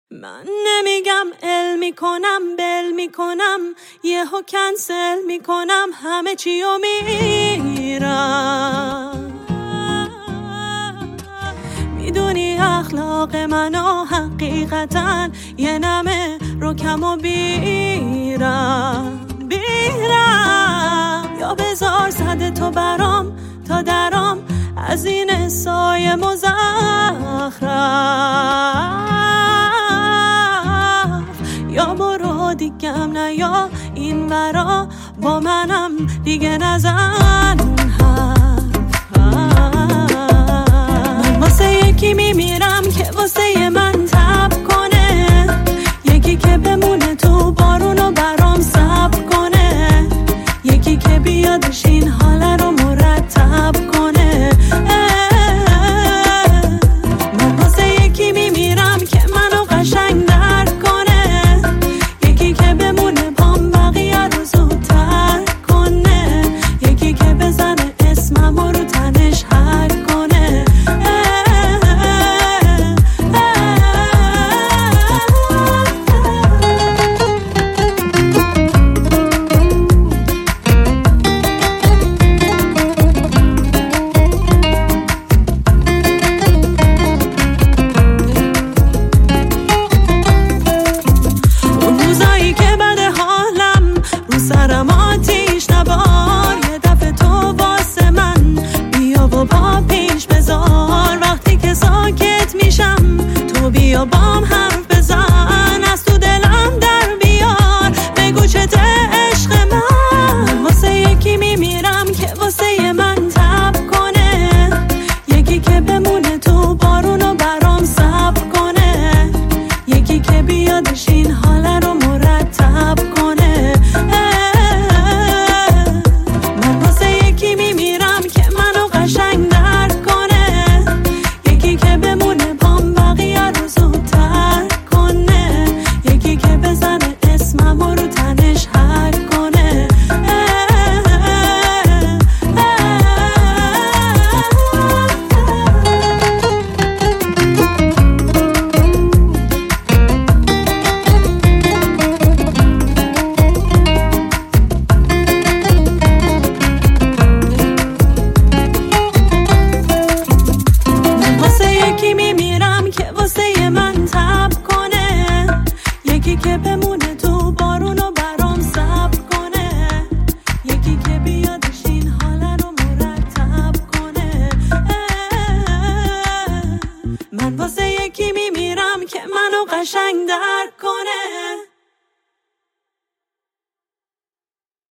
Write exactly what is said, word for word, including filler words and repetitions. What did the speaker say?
من نمیگم ال میکنم بل میکنم یهو کنسل میکنم همه چیو میرم. میدونی اخلاق منو حقیقتا یه نمه رو کم و بیرم بیرم یا بذار صد تو برام تا درام از این سایه مزخرف، یا برو دیگم نه یا این ورا با منم دیگه نزن حرف. من واسه یکی میمیرم که واسه من تب کنه، یکی که بمونه تو بارونو برام صبر کنه، یکی که بیادش این حال رو مرتب کنه. من واسه یکی میمیرم که منو قشنگ درک کنه، یکی که بمونه پام بقیه رو زودتر کنه، یکی که بزنه اسمم رو تنش حک کنه. سرم آتیش نبار یه دفعه تو واسه من بیا و پا پیش بذار، وقتی که ساکت میشم تو بیا بام حرف بزن، از تو دلم در بیار بگو چته عشق من. واسه یکی میمیرم که واسه من تب کنه، یکی که بمونه تو بارونو برام صبر کنه، یکی که بیادش این حال رو مرتب کنه. قشنگ درک کنه، یکی که بمونه پام بقیه رو زودتر کنه، یکی که بزنه اسمم رو تنش حک کنه. یکی که بمونه تو بارونو برام صبر کنه، یکی که بیادش این حال رو مرتب کنه. من واسه یکی میمیرم که منو قشنگ درک کنه.